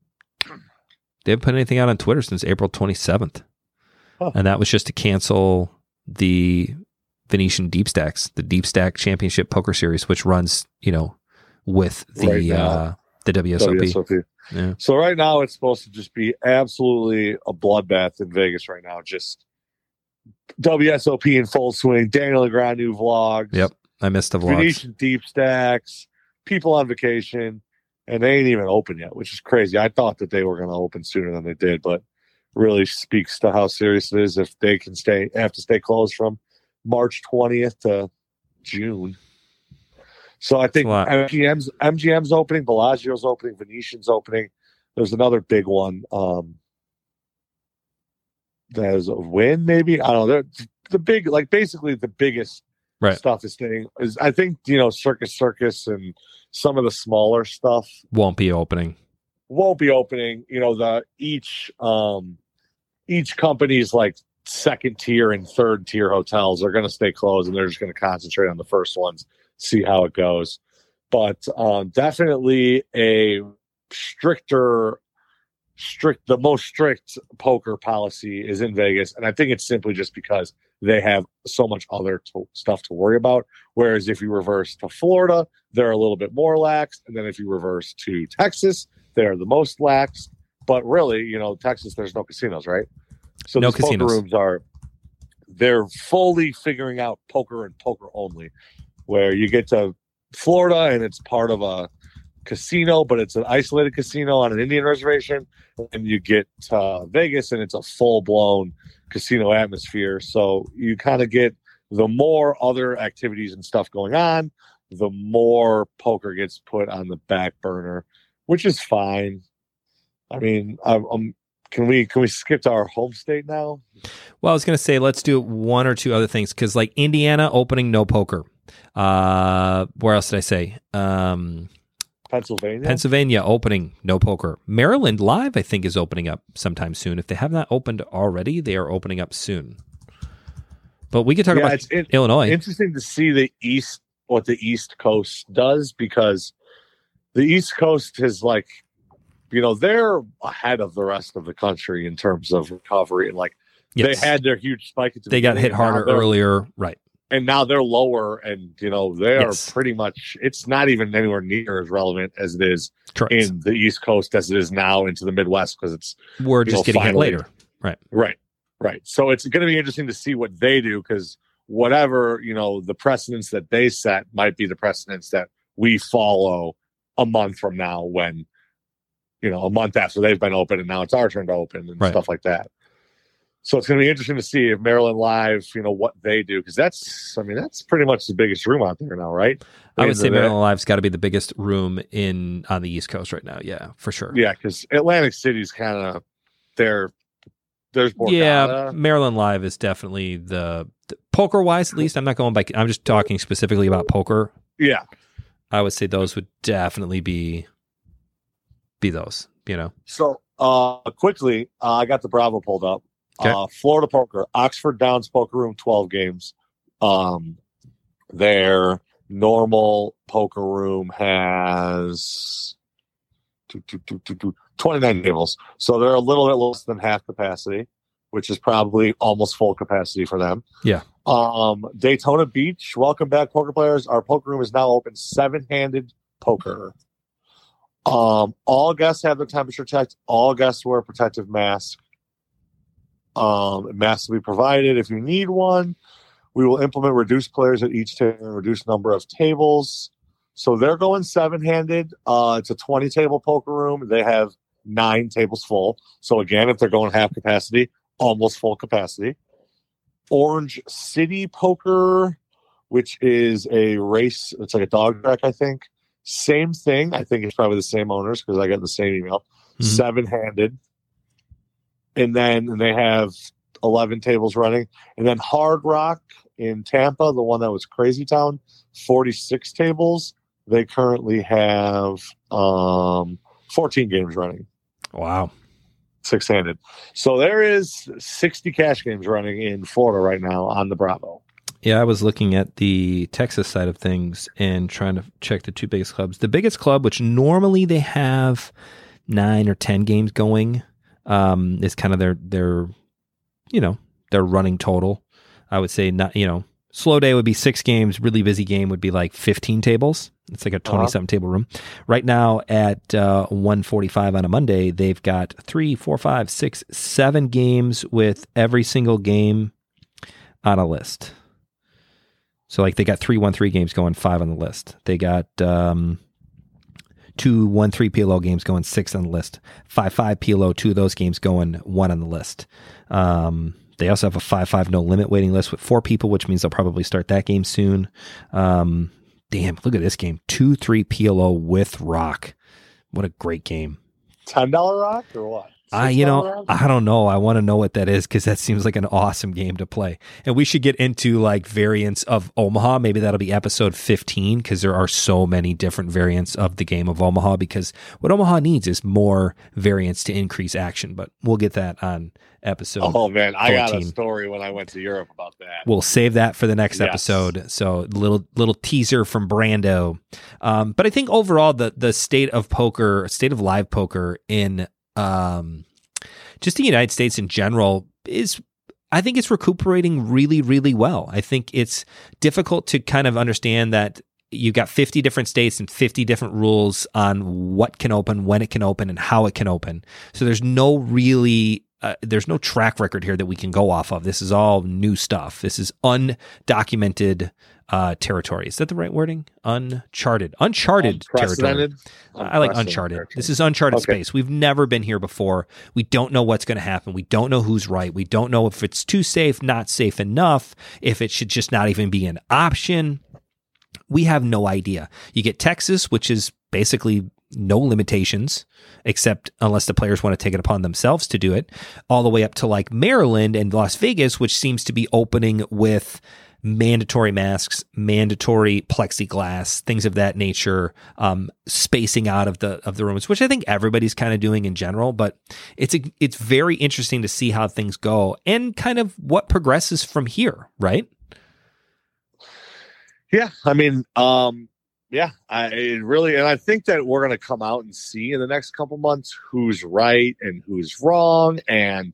[SPEAKER 1] They haven't put anything out on Twitter since April 27th. Huh. And that was just to cancel the Venetian Deep Stacks, the Deep Stack Championship Poker Series, which runs, with the WSOP. Yeah.
[SPEAKER 2] So right now it's supposed to just be absolutely a bloodbath in Vegas right now. Just WSOP in full swing. Daniel Negreanu vlogs.
[SPEAKER 1] Yep, I missed the vlogs.
[SPEAKER 2] Venetian Deep Stacks. People on vacation, and they ain't even open yet, which is crazy. I thought that they were going to open sooner than they did, but really speaks to how serious it is if they have to stay closed from March 20th to June. So I think MGM's opening, Bellagio's opening, Venetian's opening. There's another big one. There's a Wynn, maybe. I don't know. The big, basically the biggest stuff is staying. I think Circus and some of the smaller stuff
[SPEAKER 1] won't be opening.
[SPEAKER 2] Each company's second tier and third tier hotels are going to stay closed, and they're just going to concentrate on the first ones, see how it goes. But definitely a stricter the most strict poker policy is in Vegas, and I think it's simply just because they have so much other stuff to worry about. Whereas if you reverse to Florida, they're a little bit more lax, and then if you reverse to Texas, they're the most lax. But really, Texas, there's no casinos, right? So no casinos. Poker rooms they're fully figuring out poker and poker only, where you get to Florida and it's part of a casino, but it's an isolated casino on an Indian reservation, and you get to Vegas and it's a full-blown casino atmosphere. So you kind of get the more other activities and stuff going on, the more poker gets put on the back burner, which is fine. I mean, can we skip to our home state now?
[SPEAKER 1] Well, I was going to say, let's do one or two other things, because like Indiana opening no poker. Where else did I say? Pennsylvania opening no poker. Maryland Live, I think, is opening up sometime soon. If they have not opened already, they are opening up soon. But we could talk about Illinois.
[SPEAKER 2] Interesting to see what the East Coast does, because the East Coast is like, they're ahead of the rest of the country in terms of recovery, and they had their huge spike.
[SPEAKER 1] They got hit harder earlier, right?
[SPEAKER 2] And now they're lower, and they are pretty much. It's not even anywhere near as relevant as it is in the East Coast as it is now into the Midwest, because
[SPEAKER 1] we're just getting hit later, right?
[SPEAKER 2] Right. So it's going to be interesting to see what they do, because whatever the precedents that they set might be the precedents that we follow a month from now, when a month after they've been open, and now it's our turn to open and stuff like that. So it's going to be interesting to see if Maryland Live, what they do, because that's pretty much the biggest room out there now, right?
[SPEAKER 1] I would say Maryland Live's got to be the biggest room on the East Coast right now. Yeah, for sure.
[SPEAKER 2] Yeah, because Atlantic City's kind of there's more.
[SPEAKER 1] Yeah, Maryland Live is definitely the poker wise, at least. I'm not going by. I'm just talking specifically about poker.
[SPEAKER 2] Yeah,
[SPEAKER 1] I would say those would definitely be those.
[SPEAKER 2] So quickly, I got the Bravo pulled up. Okay. Florida Poker, Oxford Downs Poker Room, 12 games. Their normal poker room has 29 tables. So they're a little bit less than half capacity, which is probably almost full capacity for them.
[SPEAKER 1] Yeah.
[SPEAKER 2] Daytona Beach, welcome back, poker players. Our poker room is now open, 7-handed poker. All guests have their temperature checked. All guests wear a protective mask. Masks will be provided if you need one. We will implement reduced players at each table and reduced number of tables. So they're going 7-handed. It's a 20-table poker room. They have 9 tables full. So again, if they're going half capacity, almost full capacity. Orange City Poker, which is a race. It's like a dog track, I think. Same thing. I think it's probably the same owners, because I got the same email. 7-handed. And then they have 11 tables running. And then Hard Rock in Tampa, the one that was Crazy Town, 46 tables. They currently have 14 games running.
[SPEAKER 1] Wow.
[SPEAKER 2] 6-handed. So there is 60 cash games running in Florida right now on the Bravo.
[SPEAKER 1] Yeah, I was looking at the Texas side of things and trying to check the two biggest clubs. The biggest club, which normally they have 9 or 10 games going, is kind of their running total. I would say not, slow day would be 6 games. Really busy game would be like 15 tables. It's like a 20-something table room. Right now at 1:45 on a Monday, they've got 3, 4, 5, 6, 7 games with every single game on a list. So like they got 3 1-3 games going, 5 on the list. They got 2 1-3 PLO games going, 6 on the list. 5-5 PLO, 2 of those games going, 1 on the list. They also have a 5-5 no limit waiting list with 4 people, which means they'll probably start that game soon. Damn, look at this game. 2-3 PLO with Rock. What a great game.
[SPEAKER 2] $10 Rock or what?
[SPEAKER 1] I don't know. I want to know what that is, because that seems like an awesome game to play. And we should get into like variants of Omaha. Maybe that'll be episode 15, because there are so many different variants of the game of Omaha, because what Omaha needs is more variants to increase action. But we'll get that on episode 14.
[SPEAKER 2] I got a story when I went to Europe about that.
[SPEAKER 1] We'll save that for the next episode. So little teaser from Brando. But I think overall the state of live poker in just the United States in general I think it's recuperating really, really well. I think it's difficult to kind of understand that you've got 50 different states and 50 different rules on what can open, when it can open, and how it can open. So there's no track record here that we can go off of. This is all new stuff. This is undocumented territory. Is that the right wording? Uncharted territory. I like uncharted. This is uncharted space. We've never been here before. We don't know what's going to happen. We don't know who's right. We don't know if it's too safe, not safe enough, if it should just not even be an option. We have no idea. You get Texas, which is basically no limitations, except unless the players want to take it upon themselves to do it, all the way up to like Maryland and Las Vegas, which seems to be opening with mandatory masks, mandatory plexiglass, things of that nature, spacing out of the rooms, which I think everybody's kind of doing in general. But it's very interesting to see how things go and kind of what progresses from here, right?
[SPEAKER 2] Yeah, I mean, and I think that we're going to come out and see in the next couple months who's right and who's wrong, and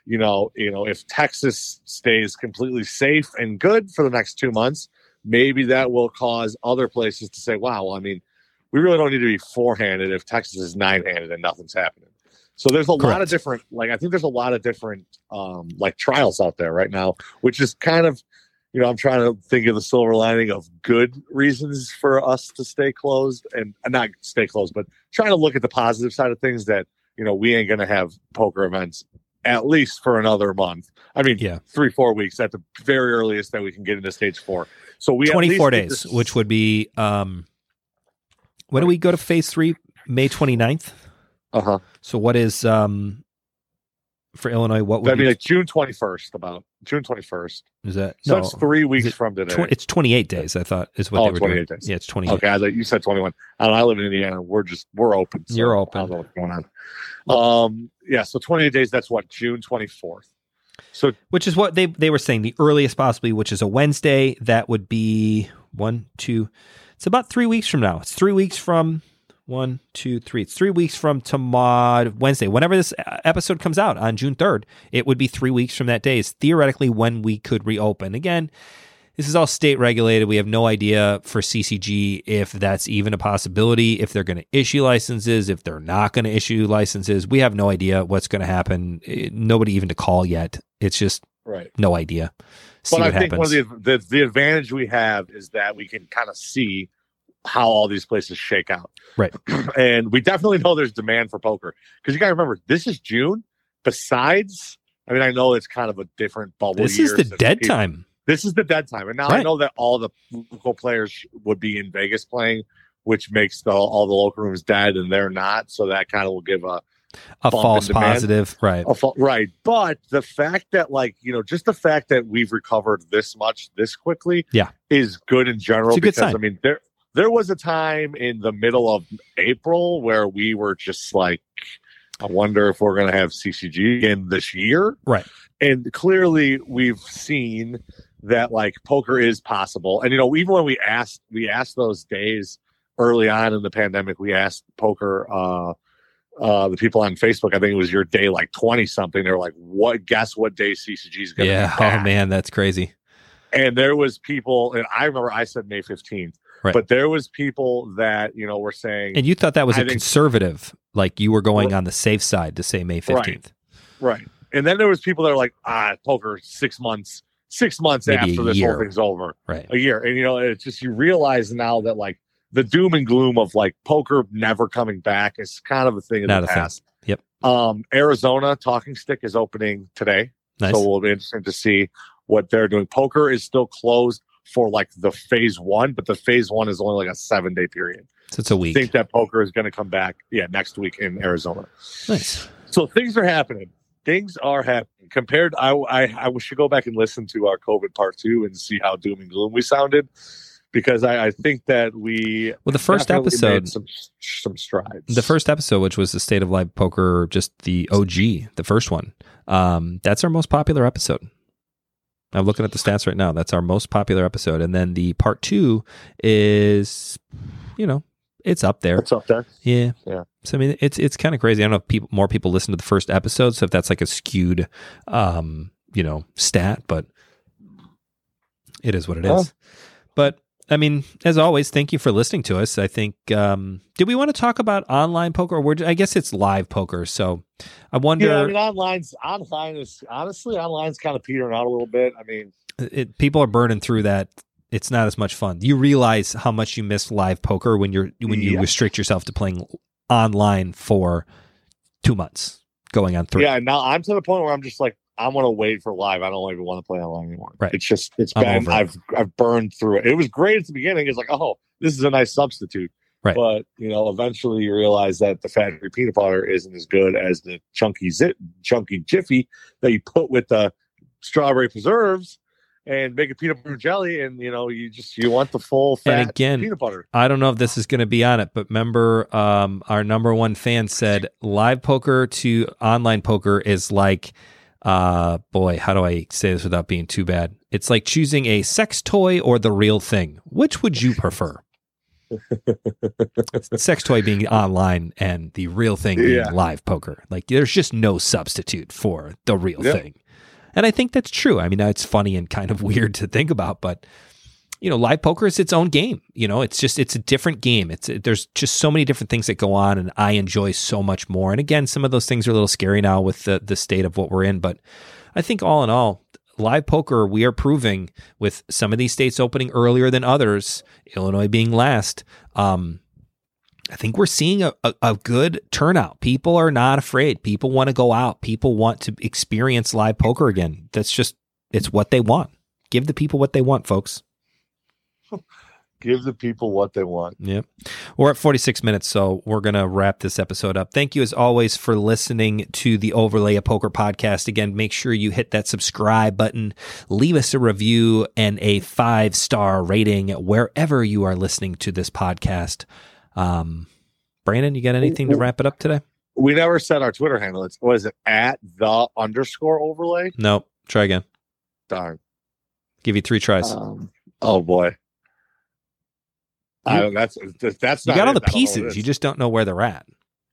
[SPEAKER 2] if Texas stays completely safe and good for the next 2 months, maybe that will cause other places to say, "Wow, well, I mean, we really don't need to be four-handed if Texas is nine-handed and nothing's happening." So there's a lot of different, I think there's a lot of different trials out there right now, which is kind of. I'm trying to think of the silver lining of good reasons for us to stay closed and not stay closed, but trying to look at the positive side of things that, we ain't going to have poker events at least for another month. I mean, 3-4 weeks at the very earliest that we can get into stage 4. So we
[SPEAKER 1] 24 days, which would be, when do we go to phase 3? May 29th?
[SPEAKER 2] Uh-huh.
[SPEAKER 1] So what is, for Illinois, what would
[SPEAKER 2] that'd be like June 21st, about June 21st.
[SPEAKER 1] Is that
[SPEAKER 2] so? That's 3 weeks from today.
[SPEAKER 1] It's 28 days. I thought is what they were 28
[SPEAKER 2] doing.
[SPEAKER 1] Days. Yeah, it's 28.
[SPEAKER 2] Okay, I thought you said 21. I live in Indiana. We're open. So
[SPEAKER 1] you're open.
[SPEAKER 2] I don't know what's going on. So 28 days. That's what, June 24th. So
[SPEAKER 1] which is what they were saying the earliest possibly, which is a Wednesday. That would be 1, 2. It's about 3 weeks from now. It's 3 weeks from. 1, 2, 3. It's 3 weeks from tomorrow, Wednesday. Whenever this episode comes out on June 3rd, it would be 3 weeks from that day. Is theoretically when we could reopen. Again, this is all state regulated. We have no idea for CCG if that's even a possibility, if they're going to issue licenses, if they're not going to issue licenses. We have no idea what's going to happen. Nobody even to call yet. It's just no idea.
[SPEAKER 2] But I think one of the advantage we have is that we can kind of see how all these places shake out.
[SPEAKER 1] Right.
[SPEAKER 2] And we definitely know there's demand for poker because you got to remember, this is June. Besides, I mean, I know it's kind of a different bubble.
[SPEAKER 1] This is the dead time.
[SPEAKER 2] This is the dead time. And now I know that all the local players would be in Vegas playing, which makes all the local rooms dead, and they're not. So that kind of will give a
[SPEAKER 1] false positive. Right.
[SPEAKER 2] Right. But the fact that just the fact that we've recovered this much, this quickly is good in general.
[SPEAKER 1] It's a good sign.
[SPEAKER 2] I mean, there was a time in the middle of April where we were just like, I wonder if we're going to have CCG again this year.
[SPEAKER 1] Right.
[SPEAKER 2] And clearly we've seen that poker is possible. And, even when we asked those days early on in the pandemic, we asked poker, the people on Facebook, I think it was your day 20 something. They were like, guess what day CCG is going to be back?
[SPEAKER 1] Oh man, that's crazy.
[SPEAKER 2] And there was people, and I remember I said May 15th. Right. But there was people that, were saying...
[SPEAKER 1] And you thought that was conservative, like you were going on the safe side to say May 15th.
[SPEAKER 2] Right. And then there was people that are like, poker 6 months maybe after this whole thing's over.
[SPEAKER 1] Right.
[SPEAKER 2] A year. And, it's just, you realize now that the doom and gloom of poker never coming back is kind of a thing in the past.
[SPEAKER 1] Yep.
[SPEAKER 2] Arizona Talking Stick is opening today.
[SPEAKER 1] Nice.
[SPEAKER 2] So it will be interesting to see what they're doing. Poker is still closed for the phase 1, but the phase 1 is only a 7-day period.
[SPEAKER 1] So it's a week.
[SPEAKER 2] I think that poker is going to come back, next week in Arizona.
[SPEAKER 1] Nice.
[SPEAKER 2] So things are happening. Compared, I should go back and listen to our COVID part 2 and see how doom and gloom we sounded, because I think that
[SPEAKER 1] the first episode
[SPEAKER 2] made some strides.
[SPEAKER 1] The first episode, which was the State of Live Poker, just the OG, the first one, that's our most popular episode. I'm looking at the stats right now. That's our most popular episode. And then the part 2 is, it's up there.
[SPEAKER 2] It's up there.
[SPEAKER 1] Yeah. So I mean, it's kind of crazy. I don't know if more people listen to the first episode, so if that's like a skewed, stat, but it is what it is. But I mean, as always, thank you for listening to us. I think, did we want to talk about online poker? I guess it's live poker. So I wonder.
[SPEAKER 2] Yeah, I mean, online's kind of petering out a little bit. I mean,
[SPEAKER 1] people are burning through that. It's not as much fun. You realize how much you miss live poker when you restrict yourself to playing online for 2 months, going on 3.
[SPEAKER 2] Yeah, now I'm to the point where I'm just like, I'm gonna wait for live. I don't even want to play online anymore.
[SPEAKER 1] Right.
[SPEAKER 2] It's been I've burned through it. It was great at the beginning. It's like, oh, this is a nice substitute.
[SPEAKER 1] Right.
[SPEAKER 2] But eventually you realize that the factory peanut butter isn't as good as the chunky Jiffy that you put with the strawberry preserves and make a peanut butter jelly, and you want the full fat
[SPEAKER 1] and again,
[SPEAKER 2] peanut butter.
[SPEAKER 1] I don't know if this is going to be on it, but remember, our number one fan said live poker to online poker is like, boy, how do I say this without being too bad? It's like choosing a sex toy or the real thing. Which would you prefer? Sex toy being online and the real thing being live poker. Like, there's just no substitute for the real thing. And I think that's true. I mean, it's funny and kind of weird to think about, but live poker is its own game. It's a different game. There's just so many different things that go on, and I enjoy so much more. And again, some of those things are a little scary now with the state of what we're in. But I think all in all, live poker, we are proving with some of these states opening earlier than others, Illinois being last. I think we're seeing a good turnout. People are not afraid. People want to go out. People want to experience live poker again. It's what they want. Give the people what they want, folks.
[SPEAKER 2] Give the people what they want.
[SPEAKER 1] Yep. We're at 46 minutes, so we're going to wrap this episode up. Thank you, as always, for listening to the Overlay of Poker podcast. Again, make sure you hit that subscribe button, leave us a review and a 5-star rating wherever you are listening to this podcast. Brandon, you got anything to wrap it up today?
[SPEAKER 2] We never said our Twitter handle. What is it? @the_overlay?
[SPEAKER 1] No. Try again.
[SPEAKER 2] Darn.
[SPEAKER 1] Give you 3 tries.
[SPEAKER 2] Oh boy. That's
[SPEAKER 1] you got all the pieces. You just don't know where they're at.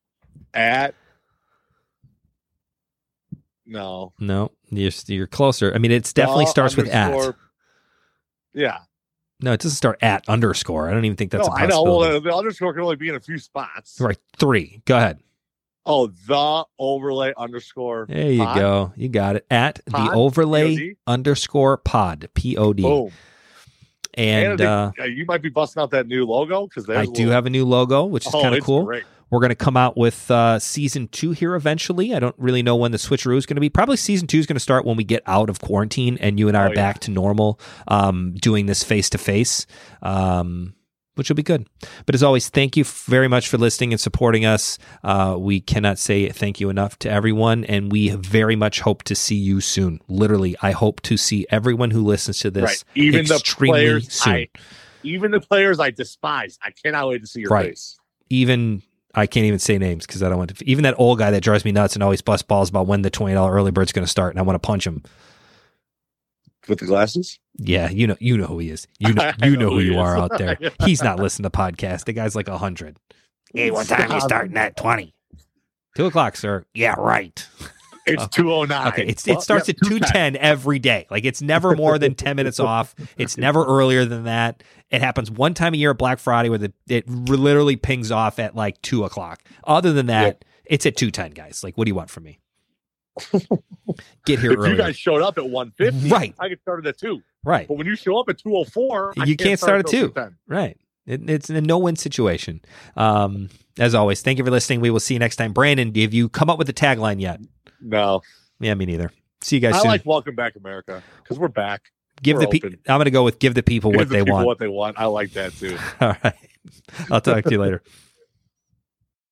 [SPEAKER 2] No,
[SPEAKER 1] you're closer. I mean, it definitely starts with @.
[SPEAKER 2] Yeah.
[SPEAKER 1] No, it doesn't start @ underscore. I don't even think that's a possibility.
[SPEAKER 2] I know. Well, the underscore can only be in a few spots.
[SPEAKER 1] Right. 3. Go ahead.
[SPEAKER 2] Oh, the overlay underscore.
[SPEAKER 1] There you go. You got it. @the overlay underscore pod. POD.
[SPEAKER 2] Boom.
[SPEAKER 1] And
[SPEAKER 2] you might be busting out that new logo because
[SPEAKER 1] I do have a new logo, which is kind of cool.
[SPEAKER 2] Great.
[SPEAKER 1] We're going to come out with season 2 here eventually. I don't really know when the switcheroo is going to be. Probably season 2 is going to start when we get out of quarantine and you and I are back to normal, doing this face to face, which will be good. But as always, thank you very much for listening and supporting us. We cannot say thank you enough to everyone, and we very much hope to see you soon. Literally, I hope to see everyone who listens to this
[SPEAKER 2] even
[SPEAKER 1] extremely
[SPEAKER 2] the players
[SPEAKER 1] soon.
[SPEAKER 2] Even the players I despise. I cannot wait to see your face.
[SPEAKER 1] Even I can't even say names because I don't want to. Even that old guy that drives me nuts and always busts balls about when the $20 early bird's going to start, and I want to punch him.
[SPEAKER 2] With the glasses?
[SPEAKER 1] Yeah, you know who he is. You know who you are out there. He's not listening to podcasts. The guy's like 100. Hey, what time are you starting at? 20. 2 o'clock, sir. Yeah, right.
[SPEAKER 2] It's 2:09.
[SPEAKER 1] Okay, it starts at 2:10 every day. Like, it's never more than 10 minutes off. It's never earlier than that. It happens one time a year at Black Friday where it literally pings off at like 2 o'clock. Other than that, it's at 2:10, guys. Like, what do you want from me? Get here early.
[SPEAKER 2] If you guys showed up at 1:50,
[SPEAKER 1] right?
[SPEAKER 2] I could start at 2.
[SPEAKER 1] Right.
[SPEAKER 2] But when you show up at 2:04,
[SPEAKER 1] you can't start at 2. Right. It's a no-win situation. As always, thank you for listening. We will see you next time. Brandon, have you come up with a tagline yet?
[SPEAKER 2] No.
[SPEAKER 1] Yeah, me neither. See you guys soon.
[SPEAKER 2] I like Welcome Back America because we're back.
[SPEAKER 1] I'm going to go with give the people what they want.
[SPEAKER 2] What they want. I like that too.
[SPEAKER 1] All right. I'll talk to you later.